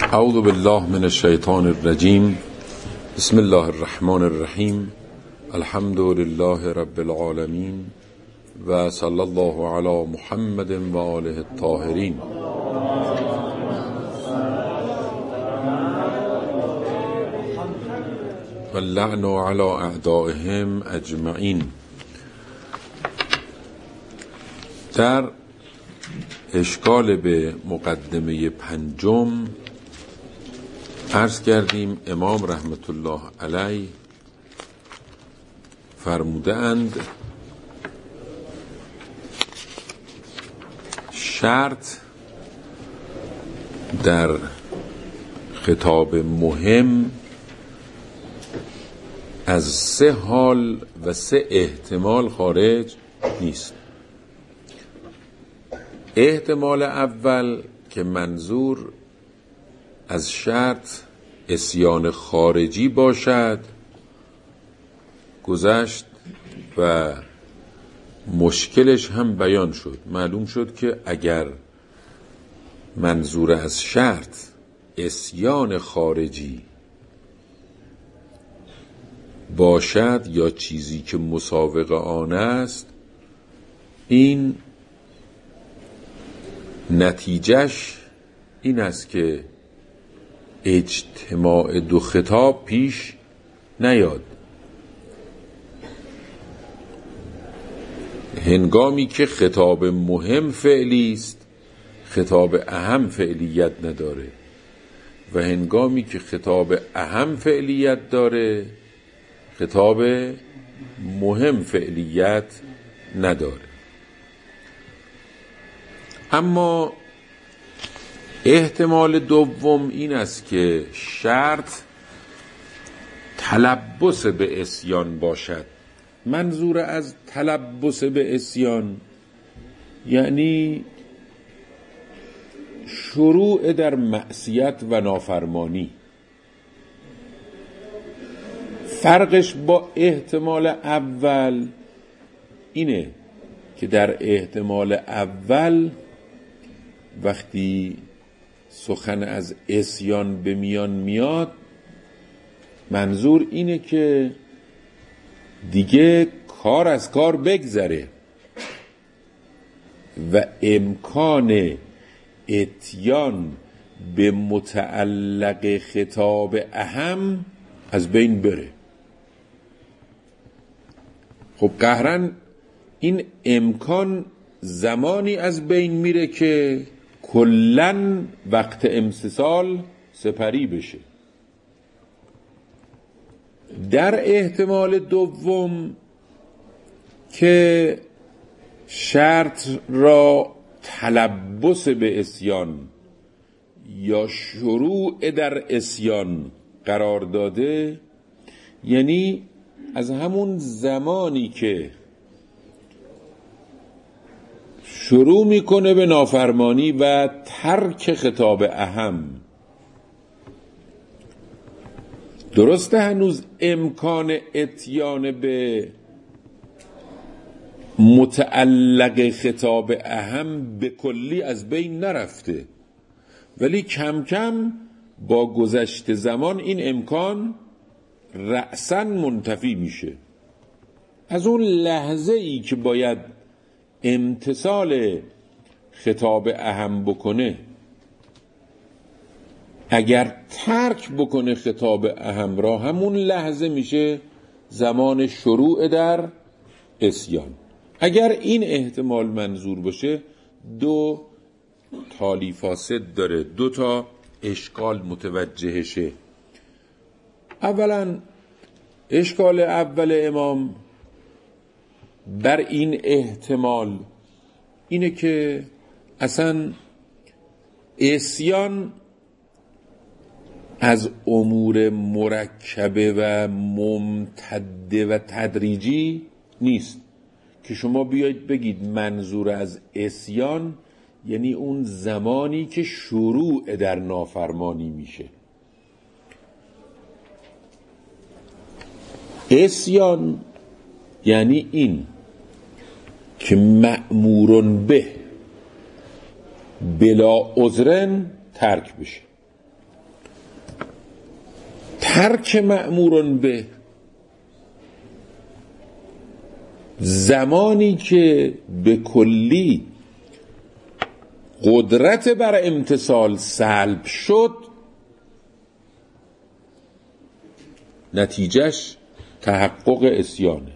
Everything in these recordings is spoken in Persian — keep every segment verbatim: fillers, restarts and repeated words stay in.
اعوذ بالله من الشیطان الرجیم. بسم الله الرحمن الرحیم. الحمد لله رب العالمین و صلی الله علی محمد و آله الطاهرین. و اللعن علی اعدائهم اجمعین. در اشکال به مقدمه پنجم عرض کردیم امام رحمت الله علیه فرموده اند شرط در خطاب مهم از سه حال و سه احتمال خارج نیست. احتمال اول که منظور از شرط عصیان خارجی باشد گذشت و مشکلش هم بیان شد. معلوم شد که اگر منظور از شرط عصیان خارجی باشد یا چیزی که مساوق آن است، این نتیجهش این است که اجتماع دو خطاب پیش نیاد. هنگامی که خطاب مهم فعلی است، خطاب اهم فعلیت نداره و هنگامی که خطاب اهم فعلیت داره، خطاب مهم فعلیت نداره. اما احتمال دوم این است که شرط تلبس به عصیان باشد. منظور از تلبس به عصیان یعنی شروع در معصیت و نافرمانی. فرقش با احتمال اول اینه که در احتمال اول وقتی سخن از عصیان به میان میاد، منظور اینه که دیگه کار از کار بگذره و امکان اتیان به متعلق خطاب اهم از بین بره. خب قهرن این امکان زمانی از بین میره که کلن وقت امتثال سپری بشه. در احتمال دوم که شرط را تلبس به عصیان یا شروع در عصیان قرار داده، یعنی از همون زمانی که شروع میکنه به نافرمانی و ترک خطاب اهم، درسته هنوز امکان اتیان به متعلق خطاب اهم به کلی از بین نرفته، ولی کم کم با گذشت زمان این امکان رأساً منتفی میشه. از اون لحظه ای که باید امتثال خطاب اهم بکنه، اگر ترک بکنه خطاب اهم را، همون لحظه میشه زمان شروع در عصیان. اگر این احتمال منظور باشه، دو تالی فاسد داره، دو تا اشکال متوجهشه. اولا اشکال اول امام بر این احتمال اینه که اصلا عصیان از امور مرکبه و ممتده و تدریجی نیست که شما بیاید بگید منظور از عصیان یعنی اون زمانی که شروع در نافرمانی میشه. عصیان یعنی این که مأمورن به بلا عذرن ترک بشه. ترک مأمورن به، زمانی که به کلی قدرت بر امتثال سلب شد، نتیجهش تحقق عصیانه.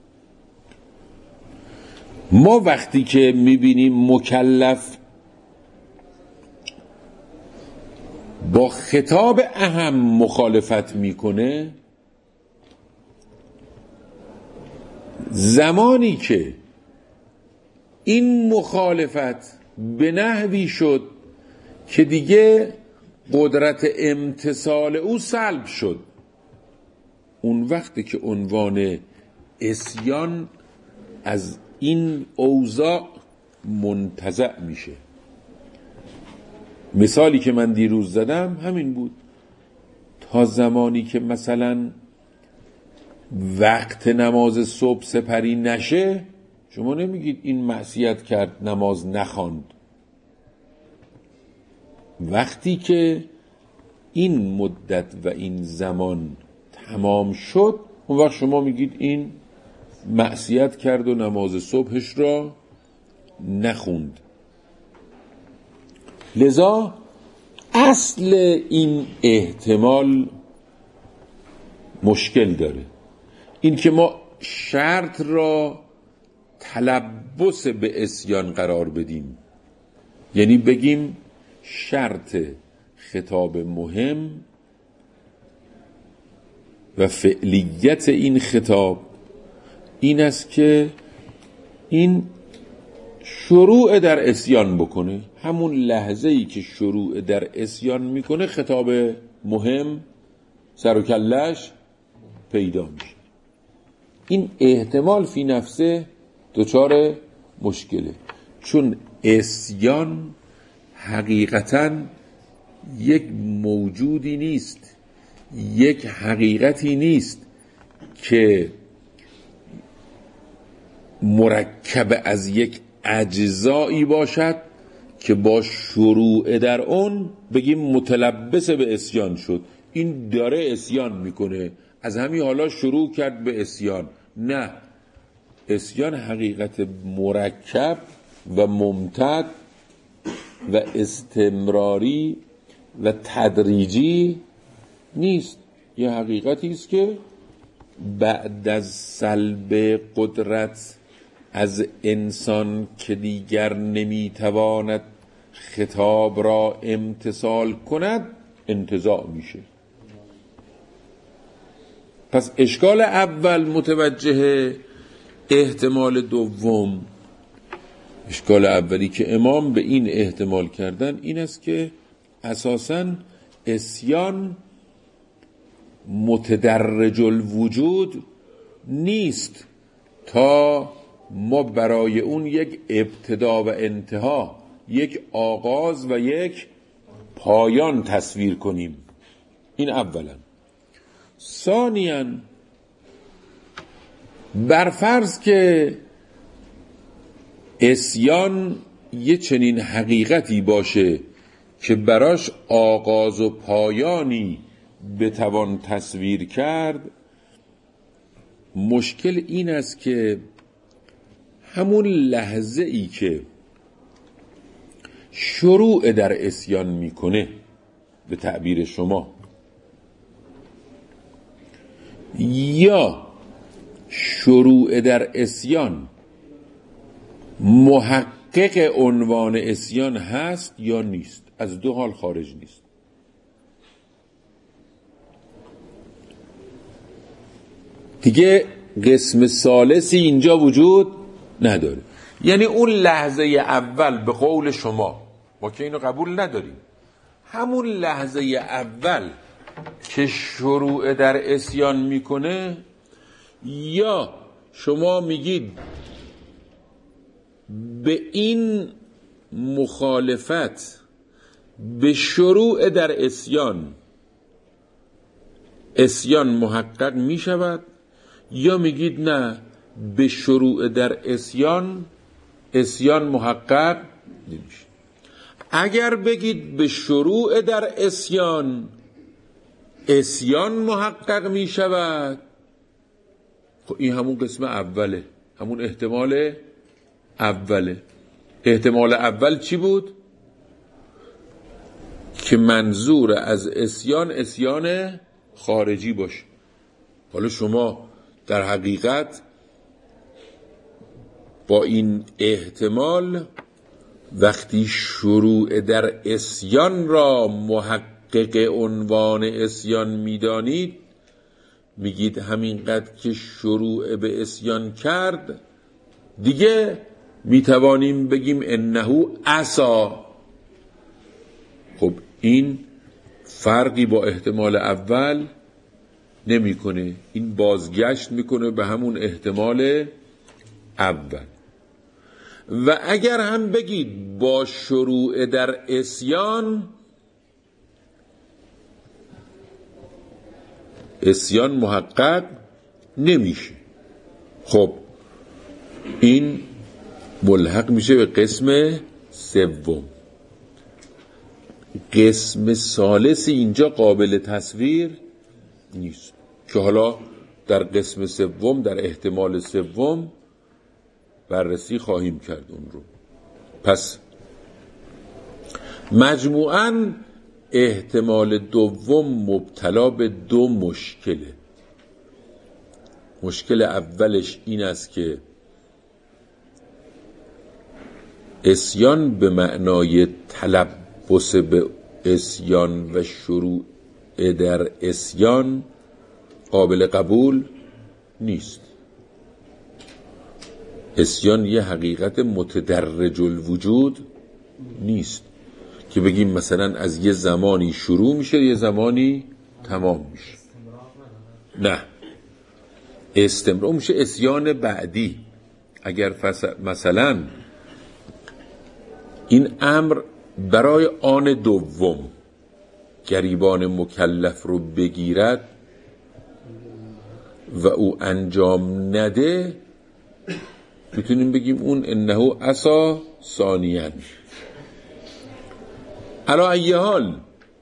ما وقتی که میبینیم مکلف با خطاب اهم مخالفت میکنه، زمانی که این مخالفت به نحوی شد که دیگه قدرت امتثال او سلب شد، اون وقتی که عنوان عصیان از این اوضاع منتزع میشه. مثالی که من دیروز زدم همین بود. تا زمانی که مثلا وقت نماز صبح سپری نشه، شما نمیگید این معصیت کرد نماز نخواند. وقتی که این مدت و این زمان تمام شد، اون وقت شما میگید این معصیت کرد و نماز صبحش را نخوند. لذا اصل این احتمال مشکل داره. این که ما شرط را تلبس به عصیان قرار بدیم، یعنی بگیم شرط خطاب مهم و فعلیت این خطاب این است که این شروع در عصیان بکنه. همون لحظه ای که شروع در عصیان میکنه، خطاب مهم سر و کلش پیدا میشه. این احتمال فی نفسه دچار مشکله، چون عصیان حقیقتاً یک موجودی نیست، یک حقیقتی نیست که مرکب از یک اجزایی باشد که با شروع در اون بگیم متلبس به عصیان شد. این داره عصیان میکنه، از همین حالا شروع کرد به عصیان. نه، عصیان حقیقت مرکب و ممتد و استمراری و تدریجی نیست. یه حقیقتی است که بعد از سلب قدرت از انسان که دیگر نمیتواند خطاب را امتثال کند انتزاع میشه. پس اشکال اول متوجه احتمال دوم. اشکال اولی که امام به این احتمال کردن این است که اساساً عصیان متدرج الوجود نیست تا ما برای اون یک ابتدا و انتها، یک آغاز و یک پایان تصویر کنیم. این اولا. ثانیاً برفرض که عصیان یه چنین حقیقتی باشه که براش آغاز و پایانی بتوان تصویر کرد، مشکل این است که همون لحظه ای که شروع در عصیان میکنه، به تعبیر شما، یا شروع در عصیان محقق عنوان عصیان هست یا نیست، از دو حال خارج نیست. دیگه قسم ثالثی اینجا وجود نداره. یعنی اون لحظه اول به قول شما، ما که اینو قبول نداریم، همون لحظه اول که شروع در عصیان میکنه، یا شما میگید به این مخالفت به شروع در عصیان عصیان محقق میشود، یا میگید نه، به شروع در عصیان عصیان محقق نمیشه. اگر بگید به شروع در عصیان، عصیان محقق می شود. خب این همون قسم اوله، همون احتمال اوله. احتمال اول چی بود؟ که منظور از عصیان عصیان خارجی باشه. حالا شما در حقیقت با این احتمال وقتی شروع در عصیان را محقق عنوان عصیان میدانید، میگید همینقدر که شروع به عصیان کرد دیگه میتوانیم بگیم انه عصا. خب این فرقی با احتمال اول نمیکنه، این بازگشت میکنه به همون احتمال اول. و اگر هم بگید با شروع در عصیان، عصیان محقق نمیشه. خب این ملحق میشه به قسم سوم. قسم ثالث اینجا قابل تصویر نیست که حالا در قسم سوم، در احتمال سوم بررسی خواهیم کرد اون رو. پس مجموعاً احتمال دوم مبتلا به دو مشکله. مشکل اولش این است که عصیان به معنای تلبس به عصیان و شروع در عصیان قابل قبول نیست. عصیان یه حقیقت متدرج الوجود نیست که بگیم مثلا از یه زمانی شروع میشه یه زمانی تمام میشه. نه، استمرار میشه عصیان بعدی. اگر مثلا این امر برای آن دوم گریبان مکلف رو بگیرد و او انجام نده، میتونیم بگیم اون انه عصا ثانیاً. علی ای حال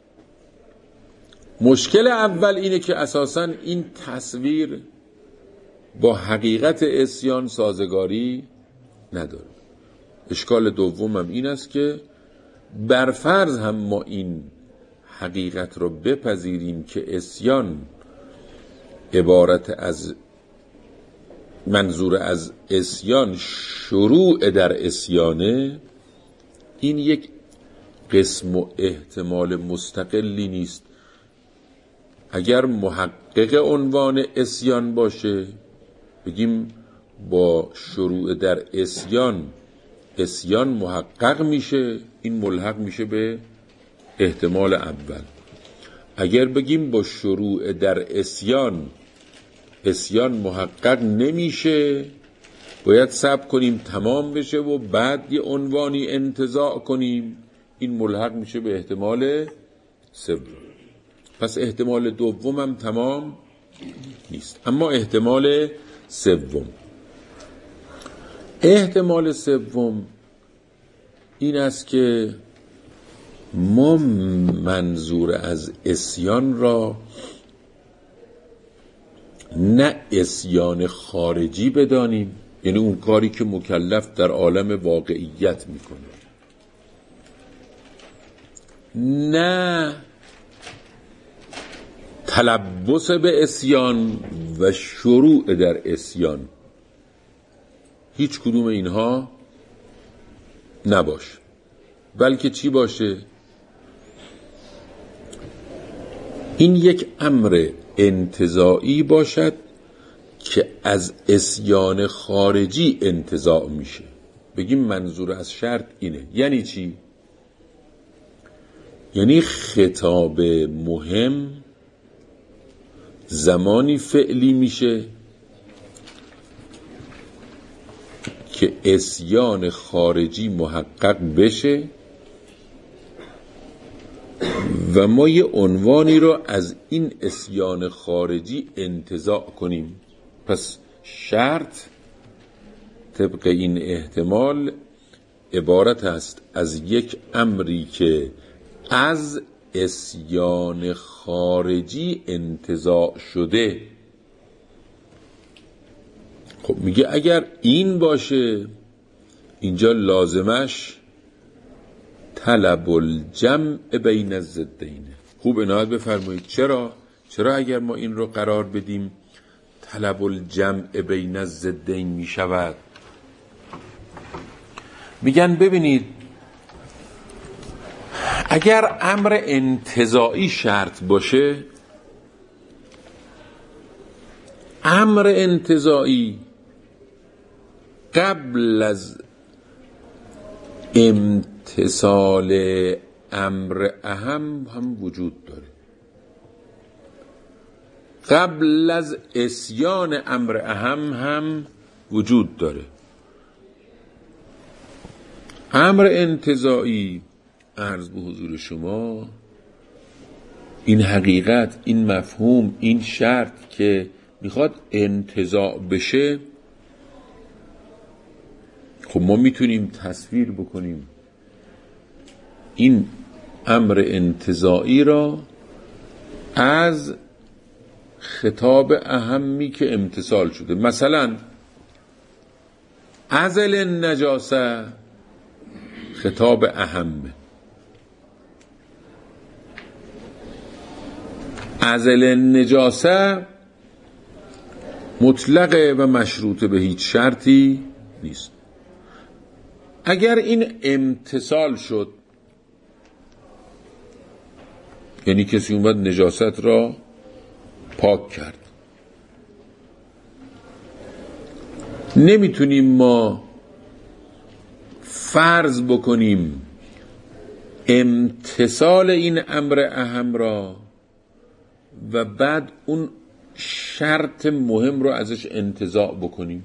مشکل اول اینه که اساساً این تصویر با حقیقت عصیان سازگاری نداره. اشکال دومم این است که برفرض هم ما این حقیقت رو بپذیریم که عصیان عبارت از منظور از عصیان شروع در عصیانه، این یک قسم و احتمال مستقلی نیست. اگر محقق عنوان عصیان باشه بگیم با شروع در عصیان عصیان محقق میشه، این ملحق میشه به احتمال اول. اگر بگیم با شروع در عصیان عصیان محقق نمیشه، باید صبر کنیم تمام بشه و بعد یه عنوانی انتزاع کنیم، این ملحق میشه به احتمال سوم. پس احتمال دومم تمام نیست. اما احتمال سوم احتمال سوم این است که ما منظور از عصیان را نه عصیان خارجی بدانیم، یعنی اون کاری که مکلف در عالم واقعیت میکنه، نه تلبس به عصیان و شروع در عصیان. هیچ کدوم اینها نباشه، بلکه چی باشه؟ این یک امر انتزاعی باشد که از عصیان خارجی انتزاع میشه. بگیم منظور از شرط اینه. یعنی چی؟ یعنی خطاب مهم زمانی فعلی میشه که عصیان خارجی محقق بشه و ما یه عنوانی رو از این عصیان خارجی انتزاع کنیم. پس شرط طبق این احتمال عبارت است از یک امری که از عصیان خارجی انتزاع شده. خب میگه اگر این باشه اینجا لازمش طلب الجمع بین الضدین. خوب عنایت بفرمایید. چرا؟ چرا اگر ما این رو قرار بدیم طلب الجمع بین الضدین می شود؟ میگن ببینید اگر امر انتزاعی شرط باشه، امر انتزاعی قبل از امتصال امر اهم هم وجود داره، قبل از عصیان امر اهم هم وجود داره. امر انتزاعی عرض به حضور شما این حقیقت، این مفهوم، این شرط که میخواد انتزاع بشه، خب ما میتونیم تصویر بکنیم این امر انتزاعی را از خطاب اهمی که امتصال شده. مثلا ازل النجاسه خطاب اهمه، ازل النجاسه مطلقه و مشروطه به هیچ شرطی نیست. اگر این امتصال شد یعنی کسی اومد نجاست را پاک کرد، نمیتونیم ما فرض بکنیم امتصال این امر اهم را و بعد اون شرط مهم رو ازش انتزاع بکنیم.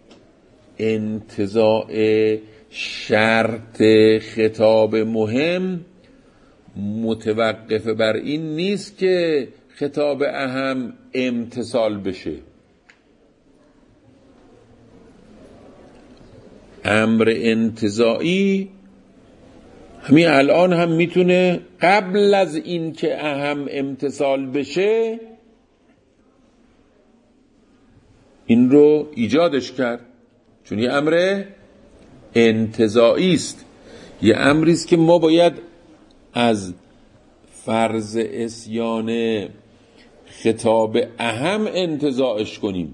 انتزاع شرط خطاب مهم متوقف بر این نیست که خطاب اهم امتصال بشه. امر انتزاعی همین الان هم میتونه قبل از این که اهم امتصال بشه این رو ایجادش کرد، چون یه امر انتزاعی است، یه امری است که ما باید از فرض عصیان خطاب اهم انتزاعش کنیم.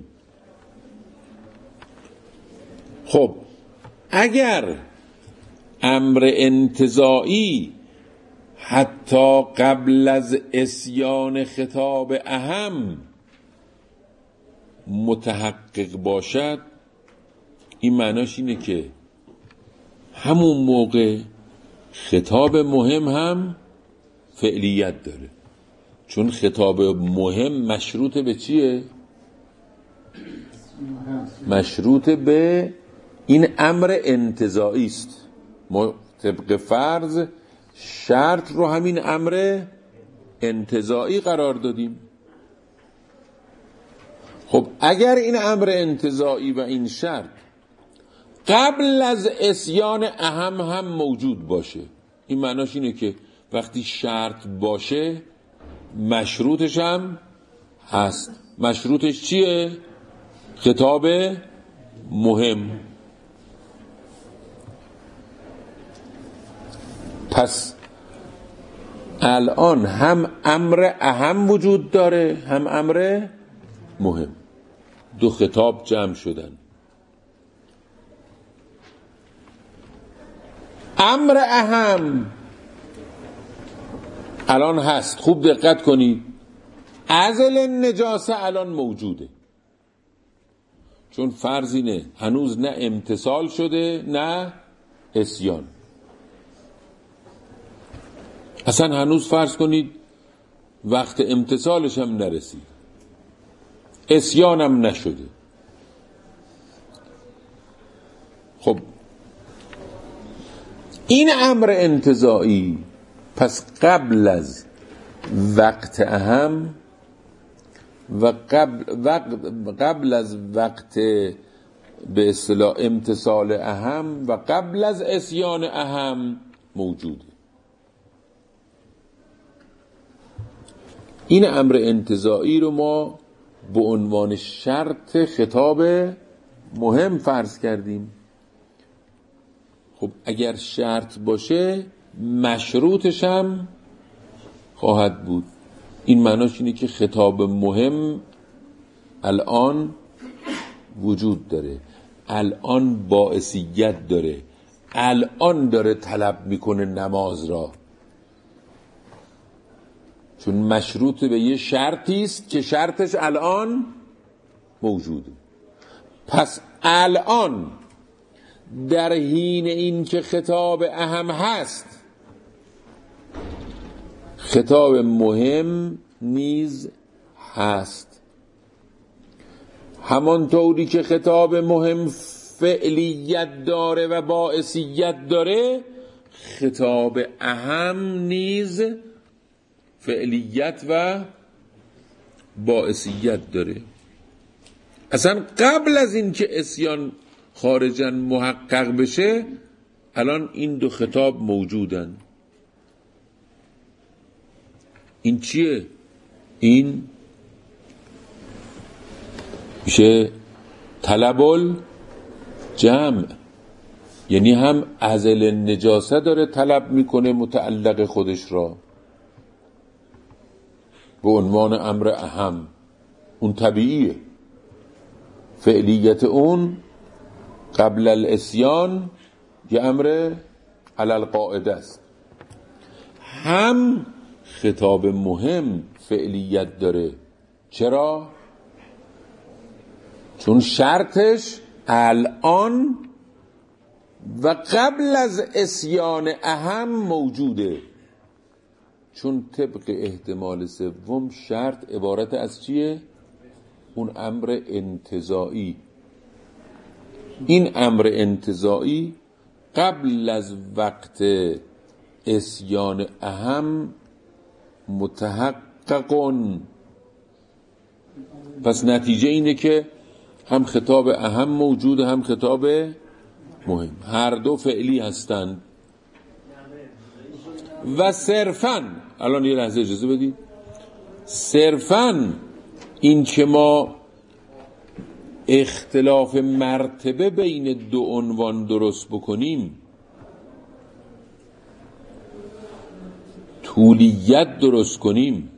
خب اگر امر انتزاعی حتی قبل از عصیان خطاب اهم متحقق باشد، این معناش اینه که همون موقع خطاب مهم هم فعلیت داره، چون خطاب مهم مشروط به چیه؟ مشروط به این امر انتزاعی است. ما طبق فرض شرط رو همین امر انتزاعی قرار دادیم. خب اگر این امر انتزاعی و این شرط قبل از عصیان اهم هم موجود باشه، این معناش اینه که وقتی شرط باشه مشروطش هم هست. مشروطش چیه؟ خطاب مهم. پس الان هم امر اهم وجود داره هم امر مهم، دو خطاب جمع شدن. امر اهم الان هست، خوب دقت کنید، ازل نجاسه الان موجوده، چون فرض اینه هنوز نه امتصال شده نه عصیان. اصلا هنوز فرض کنید وقت امتصالش هم نرسید، عصیان هم نشده. خب این امر انتزاعی پس قبل از وقت اهم و قبل, وقت قبل از وقت به اصطلاح امتصال اهم و قبل از عصیان اهم موجوده. این امر انتزاعی رو ما به عنوان شرط خطاب مهم فرض کردیم. خب اگر شرط باشه مشروطش هم خواهد بود. این معناش اینه که خطاب مهم الان وجود داره، الان باعثیت داره، الان داره طلب میکنه نماز را، چون مشروط به یه شرطی است که شرطش الان موجوده. پس الان در حین این که خطاب اهم هست، خطاب مهم نیز هست. همانطوری که خطاب مهم فعلیت داره و باعثیت داره، خطاب اهم نیز فعلیت و باعثیت داره. اصلا قبل از این که عصیان خارجاً محقق بشه، الان این دو خطاب موجودن. این چیه؟ این میشه طلب الجمع، یعنی هم ازل نجاسه داره طلب میکنه متعلق خودش را به عنوان امر اهم، اون طبیعیه، فعلیت اون قبل الاسیان یه امر علی القاعده است. هم خطاب مهم فعلیت داره. چرا؟ چون شرطش الان و قبل از اسیان اهم موجوده. چون طبق احتمال سوم شرط عبارت از چیه؟ اون امر انتزاعی. این امر انتزاعی قبل از وقت اسیان اهم متحققون. پس نتیجه اینه که هم خطاب اهم موجوده، هم خطاب مهم، هر دو فعلی هستند. و صرفاً، الان یه لحظه اجازه بدید، صرفاً این که ما اختلاف مرتبه بین دو عنوان درست بکنیم، طولیت درست کنیم،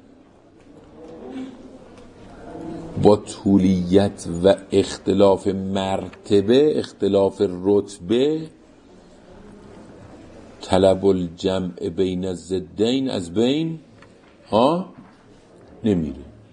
با طولیت و اختلاف مرتبه، اختلاف رتبه، طلب الجمع بین الضدین از بین ها نمیره.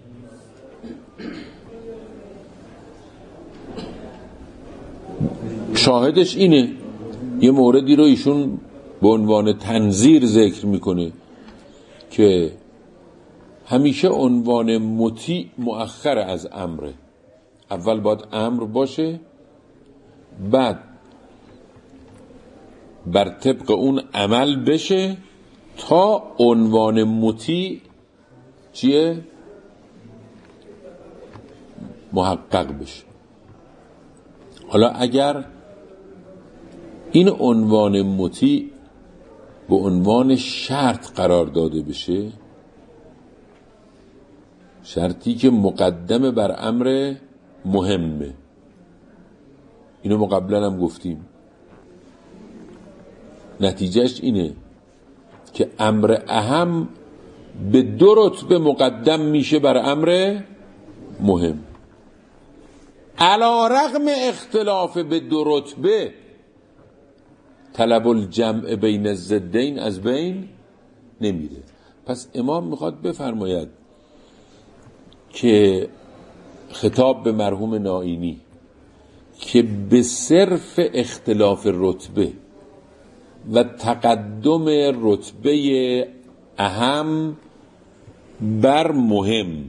شاهدش اینه، یه موردی رو ایشون به عنوان تنظیر ذکر میکنه که همیشه عنوان مطیع مؤخر از امره. اول باید امر باشه، بعد بر طبق اون عمل بشه تا عنوان مطیع چیه؟ محقق بشه. حالا اگر این عنوان مطیع به عنوان شرط قرار داده بشه، شرطی که مقدم بر امر مهمه، اینو ما قبلا هم گفتیم، نتیجهش اینه که امر اهم به دو رتبه مقدم میشه بر امر مهم. علی رغم اختلاف به دو رتبه، طلب الجمع بین الضدین از بین نمیره. پس امام میخواد بفرماید که خطاب به مرحوم نائینی که به صرف اختلاف رتبه و تقدم رتبه اهم بر مهم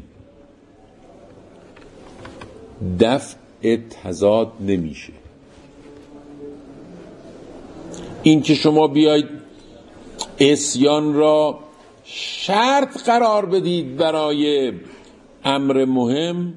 دفع تضاد نمیشه. این که شما بیاید عصیان را شرط قرار بدید برای امر مهم،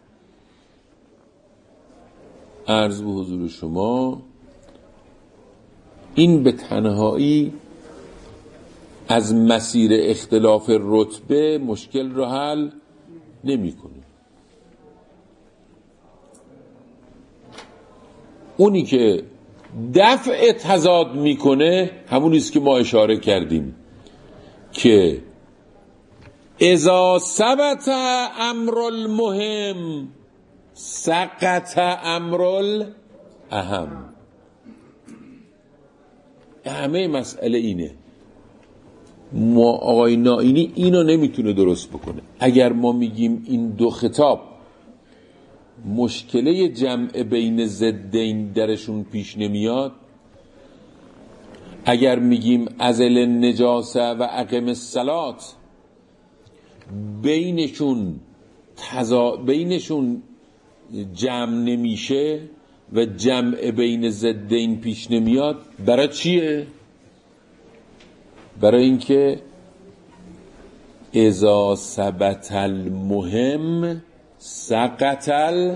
عرض به حضور شما این به تنهایی از مسیر اختلاف رتبه مشکل رو حل نمی کنه. اونی که دفع تضاد میکنه همونیست که ما اشاره کردیم که اذا ثبت امر المهم سقط امر الاهم. همه مسئله اینه. ما آقای نائینی اینو نمیتونه درست بکنه. اگر ما میگیم این دو خطاب مشکله جمع بین ضدین درشون پیش نمیاد، اگر میگیم ازل نجاسه و اقم الصلات بینشون تزا... بینشون جمع نمیشه و جمع بین ضدین پیش نمیاد، برای چیه؟ برای اینکه اذا ثبت المهم سقط الاهم.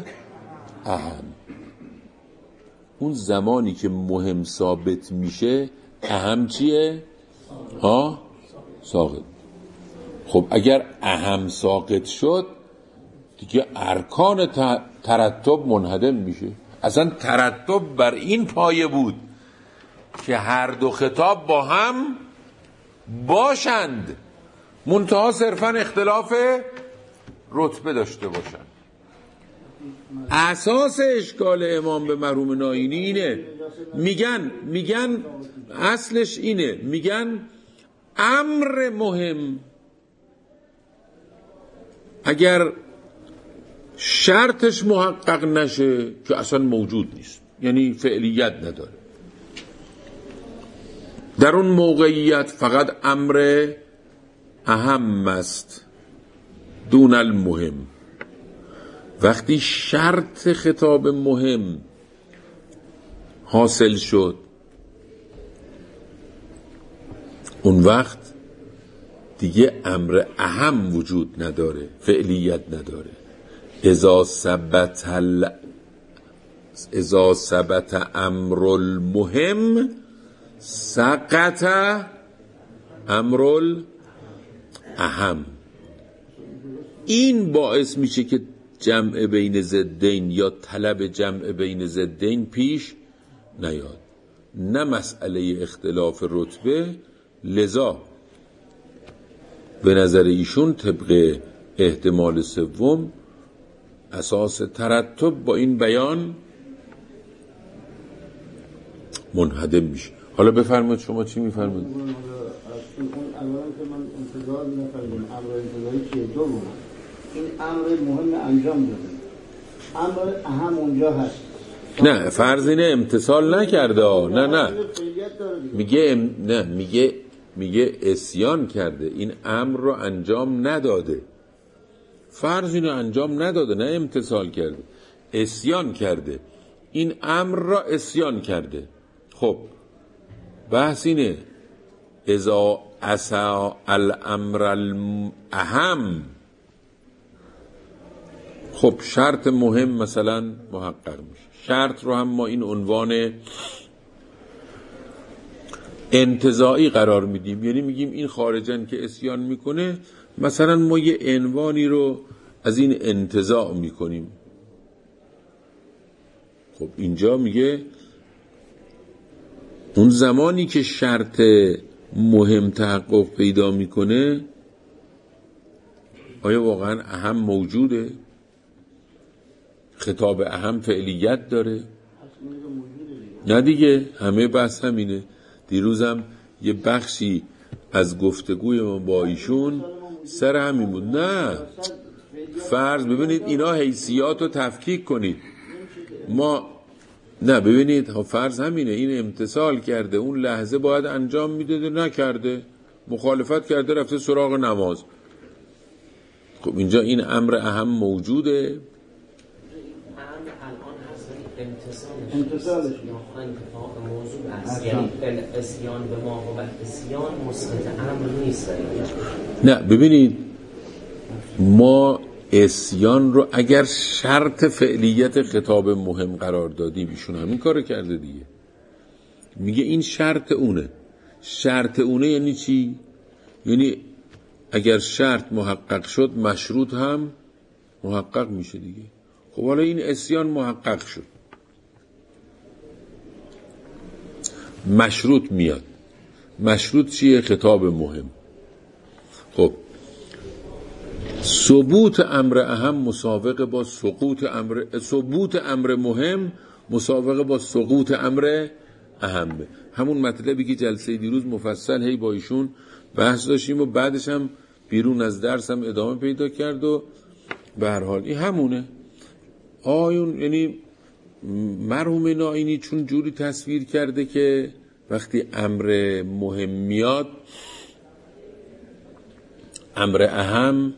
اون زمانی که مهم ثابت میشه اهم چیه؟ ها؟ ساقط. خب اگر اهم ساقط شد دیگه ارکان ترتب منهدم میشه. اصلا ترتب بر این پایه بود که هر دو خطاب با هم باشند، منتها صرفا اختلاف رتبه داشته باشند. اساس اشکال امام به مرحوم نائینی اینه، میگن میگن اصلش اینه، میگن امر مهم اگر شرطش محقق نشه که اصلا موجود نیست، یعنی فعلیت نداره، در اون موقعیت فقط امر اهم است دون المهم. وقتی شرط خطاب مهم حاصل شد اون وقت دیگه امر اهم وجود نداره، فعلیت نداره. اذا ثبت ال... اذا ثبت امر المهم سقط امر الاهم. این باعث میشه که جمع بین ضدین یا طلب جمع بین ضدین پیش نیاد، نه مسئله اختلاف رتبه. لذا به نظر ایشون طبق احتمال سوم اساس ترتب با این بیان منهدم میشه. حالا بفرمایید شما چی میفرمایید؟ اون اولا که من انتظار نفردیم امر انتظاری چیه؟ دو بود. این امر مهم انجام داده، امر اهم اونجا هست. نه فرض اینه امتصال نکرده. نه نه میگه ام... نه میگه میگه اسیان کرده، این امر رو انجام نداده. فرض اینو انجام نداده، نه امتصال کرده، اسیان کرده. این امر را اسیان کرده. خب بحث اینه اذا عصا الامر الاهم، خب شرط مهم مثلا محقق میشه. شرط رو هم ما این عنوان انتزاعی قرار میدیم، یعنی میگیم این خارجن که اسیان میکنه، مثلا ما یه عنوانی رو از این انتزاع میکنیم. خب اینجا میگه اون زمانی که شرط مهم تحقق پیدا میکنه آیا واقعا اهم موجوده؟ خطاب اهم فعلیت داره؟ نه دیگه، همه بحث همینه. دیروزم یه بخشی از گفتگوی ما با ایشون سر همین بود. نه فرض ببینید اینا حیثیات رو تفکیک کنید. ما نه ببینید فرض همینه، این امتثال کرده، اون لحظه باید انجام میداده، نکرده، مخالفت کرده، رفته سراغ نماز. خب اینجا این امر اهم موجوده. امتصالش انتفاق موضوع است، یعنی اسیان به ما و اسیان مسقط امر نیست. نه ببینید ما اسیان رو اگر شرط فعلیت خطاب مهم قرار دادیم، ایشون همین کارو کرده دیگه. میگه این شرط اونه. شرط اونه یعنی چی؟ یعنی اگر شرط محقق شد مشروط هم محقق میشه دیگه. خب حالا این عصیان محقق شد، مشروط میاد. مشروط چیه؟ خطاب مهم. خب ثبوت امر اهم مساوقه با سقوط امر، ثبوت امر مهم مساوقه با سقوط امر اهمه. همون مطلبی که جلسه دیروز مفصل هی با ایشون بحث داشتیم و بعدش هم بیرون از درس هم ادامه پیدا کرد و به هر حال این همونه. آیون یعنی مرحوم نائینی چون جوری تصویر کرده که وقتی امر مهم میاد امر اهم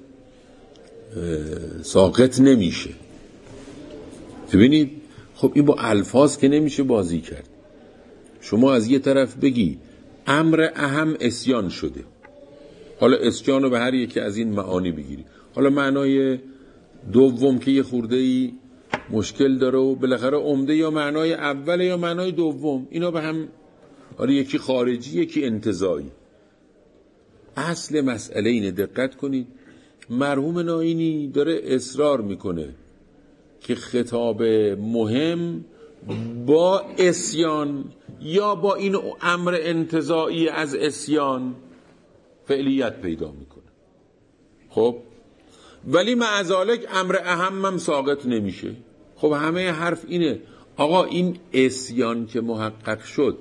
ساقط نمیشه. ببینید خب این با الفاظ که نمیشه بازی کرد. شما از یه طرف بگی امر اهم عصیان شده، حالا عصیان رو به هر یکی از این معانی بگیری، حالا معنای دوم که یه خورده‌ای مشکل داره و بالاخره عمده یا معنای اول یا معنای دوم، اینا به هم، حالا یکی خارجی یکی انتزاعی. اصل مسئله اینه، دقت کنید مرحوم نائینی داره اصرار میکنه که خطاب مهم با عصیان یا با این امر انتزاعی از عصیان فعلیت پیدا میکنه. خب ولی معذالک امر اهم هم ساقط نمیشه. خب همه حرف اینه آقا این عصیان که محقق شد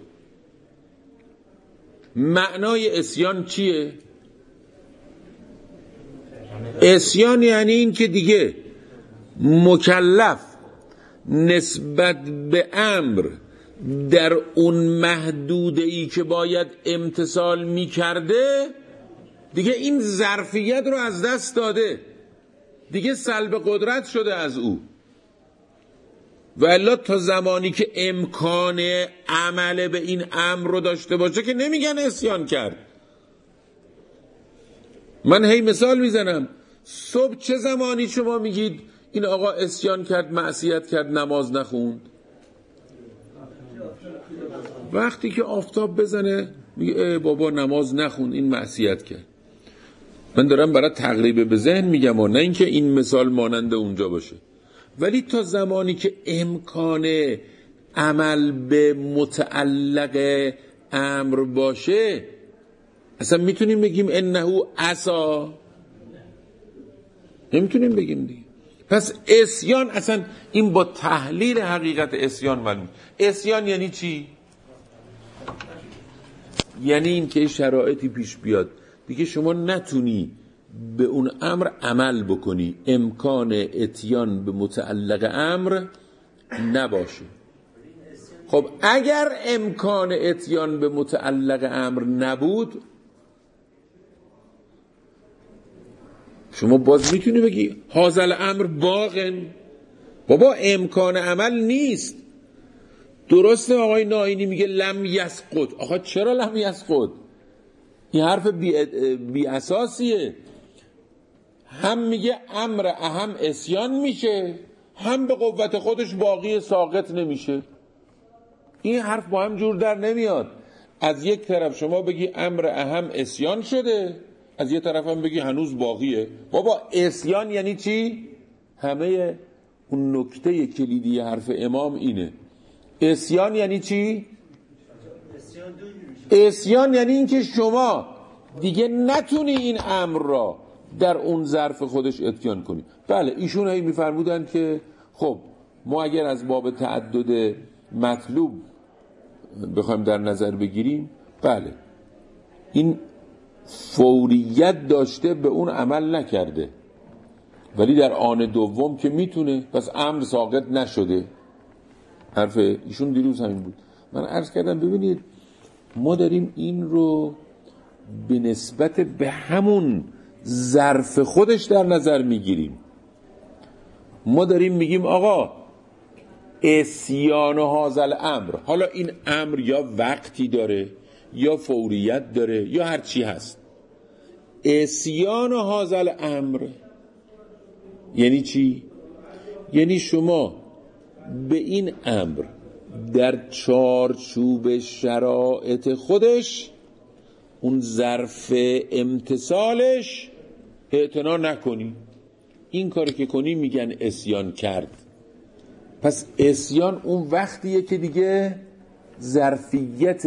معنای عصیان چیه؟ عصیان یعنی این که دیگه مکلف نسبت به امر در اون محدوده ای که باید امتثال می کرده دیگه این ظرفیت رو از دست داده، دیگه سلب قدرت شده از او. و الا تا زمانی که امکان عمل به این امر رو داشته باشه که نمیگن عصیان کرد. من هی مثال میزنم، صبح چه زمانی شما میگید این آقا عصیان کرد، معصیت کرد، نماز نخوند؟ وقتی که آفتاب بزنه میگه بابا نماز نخوند، این معصیت کرد. من دارم برای تقریب به ذهن میگم و نه اینکه این مثال مانند اونجا باشه. ولی تا زمانی که امکان عمل به متعلق امر باشه اصلا میتونیم بگیم انه عصا؟ نمیتونیم بگیم دیگه. پس عصیان اصلا این با تحلیل حقیقت عصیان معلوم. عصیان یعنی چی؟ یعنی این که شرایطی پیش بیاد دیگه شما نتونی به اون امر عمل بکنی، امکان اتیان به متعلق امر نباشه. خب اگر امکان اتیان به متعلق امر نبود شما باز میتونی بگی هازل امر باقن، بابا امکان عمل نیست. درسته آقای نائینی میگه لم یسقط. آقا چرا لم یسقط؟ این حرف بی, بی اساسیه. هم میگه امر اهم عصیان میشه، هم به قوت خودش باقی ساقط نمیشه. این حرف با هم جور در نمیاد. از یک طرف شما بگی امر اهم عصیان شده، از یک طرف هم بگی هنوز باقیه. بابا عصیان یعنی چی؟ همه اون نکته کلیدی حرف امام اینه. عصیان یعنی چی؟ عصیان یعنی این که شما دیگه نتونی این امر را در اون ظرف خودش اتیان کنی. بله ایشون هایی میفرمودن که خب ما اگر از باب تعدد مطلوب بخوایم در نظر بگیریم، بله این فوریت داشته به اون عمل نکرده ولی در آن دوم که میتونه، پس امر ساقط نشده. حرف ایشون دیروز همین بود. من عرض کردم ببینید ما داریم این رو به نسبت به همون ظرف خودش در نظر میگیریم. ما داریم میگیم آقا عصیان و هازل امر، حالا این امر یا وقتی داره یا فوریت داره یا هر چی هست. عصیان و هازل امر یعنی چی؟ یعنی شما به این امر در چارچوب شرایط خودش اون ظرف امتثالش اعتنا نکنی، این کاری که کنی میگن عصیان کرد. پس عصیان اون وقتیه که دیگه ظرفیت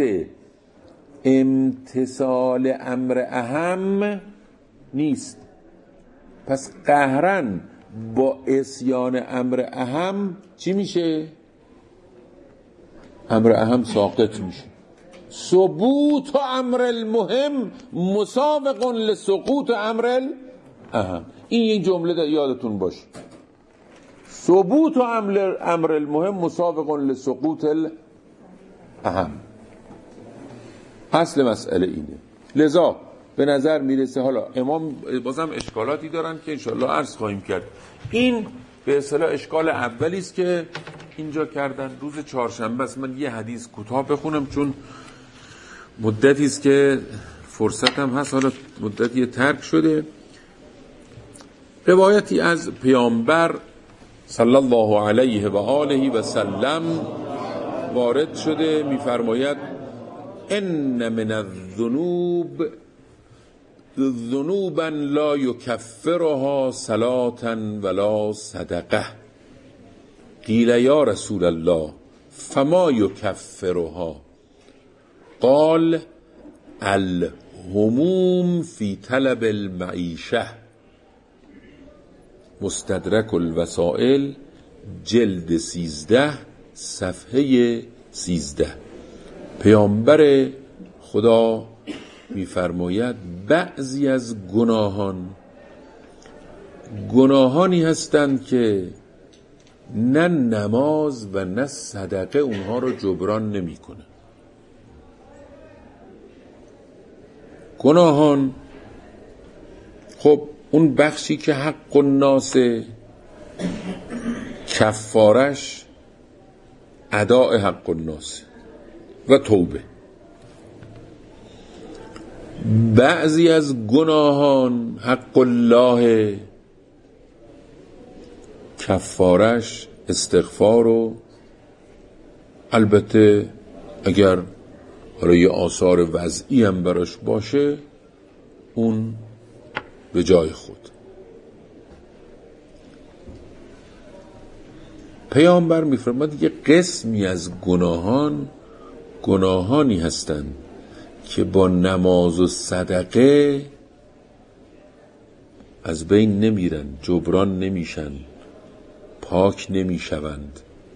امتثال امر اهم نیست. پس قهرن با عصیان امر اهم چی میشه؟ امر اهم ساقط میشه. ثبوت امر المهم مسابق لسقوط امر الاهم. این یک جمله یادتون باشه. ثبوت امر امر المهم مسابق لسقوط الاهم. اصل مسئله اینه. لذا به نظر میرسه، حالا امام بازم اشکالاتی دارن که انشالله عرض خواهیم کرد. این به اصطلاح اشکال اولی است که اینجا کردن. روز چهارشنبه است. من یه حدیث کوتاه بخونم چون مدتی است که فرصتم هست، حالا مدتی ترک شده. روایتی از پیامبر صلی الله علیه و آله و سلم وارد شده، میفرماید ان من الذنوب ذنوبا لا یکفرها صلاة ولا صدقه. قیل یا رسول الله فما یکفرها؟ قال الهموم فی طلب المعیشه. مستدرک الوسائل جلد سیزده صفحه سیزده. پیامبر خدا میفرماید بعضی از گناهان گناهانی هستند که نه نماز و نه صدقه اونها رو جبران نمیکنه. گناهان، خب اون بخشی که حق الناس کفارش اداء حق الناس و توبه. بعضی از گناهان حق الله کفارش استغفار و البته اگر حالا یه آثار وضعی هم براش باشه اون به جای خود. پیامبر میفرماد یه قسمی از گناهان گناهانی هستند که با نماز و صدقه از بین نمیرن، جبران نمیشن، پاک نمیشوند.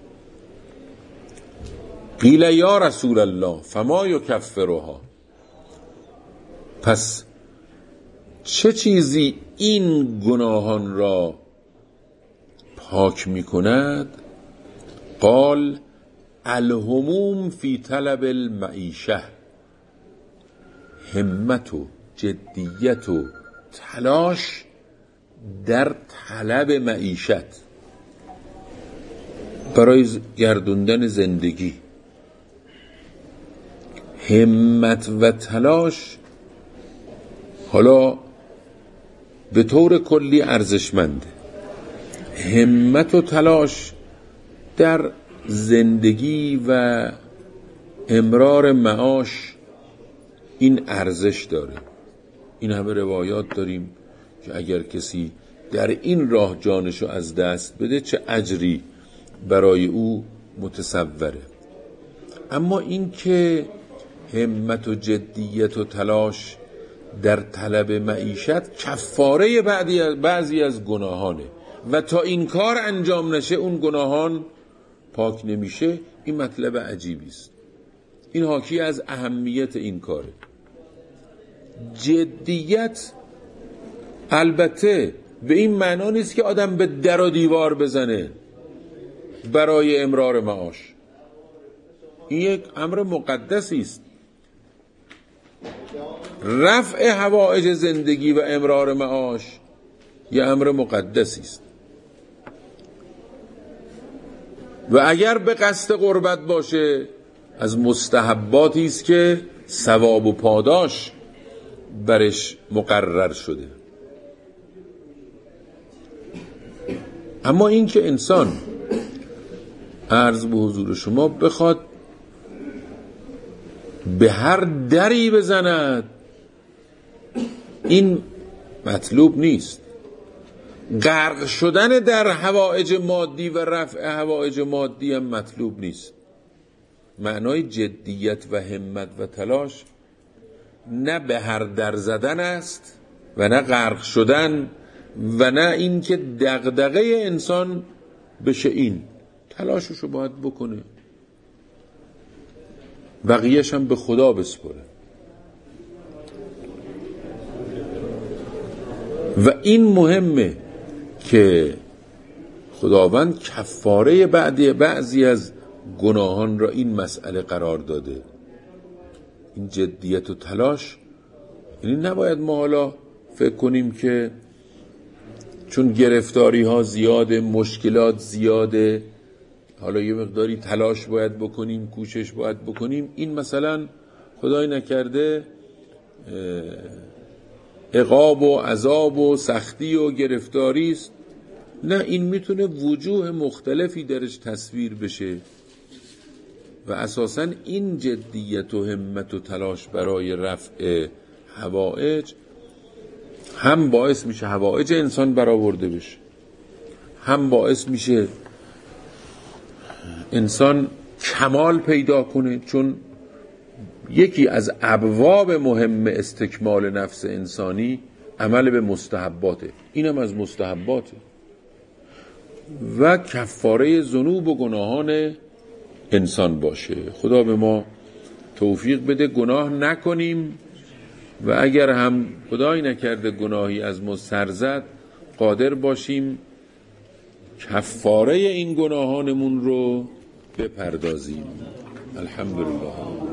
قیل یا رسول الله فما یکفرها؟ پس چه چیزی این گناهان را پاک میکند؟ قال الهموم فی طلب المعیشه. همت و جدیت و تلاش در طلب معیشت، برای گردوندن زندگی. همت و تلاش حالا به طور کلی ارزشمنده. همت و تلاش در زندگی و امرار معاش این ارزش داره. این همه روایات داریم که اگر کسی در این راه جانشو از دست بده چه اجری برای او متصوره. اما این که همت و جدیت و تلاش در طلب معیشت کفاره بعضی از گناهانه و تا این کار انجام نشه اون گناهان پاک نمیشه. این مطلب عجیبی است. این حاکی از اهمیت این کاره. جدیت البته به این معنا نیست که آدم به در و دیوار بزنه برای امرار معاش. این یک امر مقدسی است. رفع حوائج زندگی و امرار معاش یه امر مقدسی است و اگر به قصد قربت باشه از مستحباتی است که ثواب و پاداش برش مقرر شده. اما این که انسان عرض به حضور شما بخواد به هر دری بزند این مطلوب نیست. غرق شدن در حوائج مادی و رفع حوائج مادی هم مطلوب نیست. معنای جدیت و همت و تلاش نه به هر در زدن است و نه غرق شدن و نه این که دغدغه انسان بشه. این تلاششو باید بکنه، بقیهش هم به خدا بسپره. و این مهمه که خداوند کفاره بعدی بعضی از گناهان را این مسئله قرار داده. این جدیت و تلاش، یعنی نباید ما حالا فکر کنیم که چون گرفتاری ها زیاده، مشکلات زیاده، حالا یه مقداری تلاش باید بکنیم، کوشش باید بکنیم. این مثلا خدای نکرده عقاب و عذاب و سختی و گرفتاری است. نه، این میتونه وجوه مختلفی درش تصویر بشه و اساساً این جدیت و همت و تلاش برای رفع حوائج هم باعث میشه حوائج انسان برآورده بشه، هم باعث میشه انسان کمال پیدا کنه. چون یکی از ابواب مهم استکمال نفس انسانی عمل به مستحباته، اینم از مستحباته و کفاره ذنوب و گناهان انسان باشه. خدا به ما توفیق بده گناه نکنیم و اگر هم خدای نکرده گناهی از ما سر زد قادر باشیم کفاره این گناهانمون رو بپردازیم. الحمدلله.